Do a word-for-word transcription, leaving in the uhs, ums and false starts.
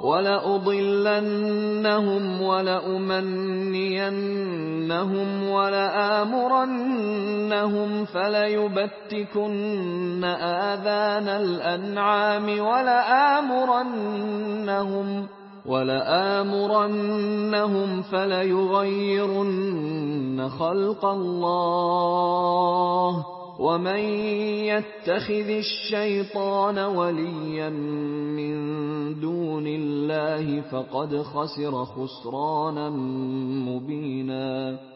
وَلَأُضِلَّنَّهُمْ وَلَأُمَنِّيَنَّهُمْ وَلَآمُرَنَّهُمْ فَلَيُبَتِّكُنَّ آذَانَ الْأَنْعَامِ وَلَآمُرَنَّهُمْ فَلَيُغَيِّرُنَّ خَلْقَ اللَّهِ ۚ وَمَن يَتَّخِذِ الشَّيْطَانَ وَلِيًّا مِّن دُونِ اللَّهِ فَقَدْ خَسِرَ خُسْرَانًا مُّبِينًا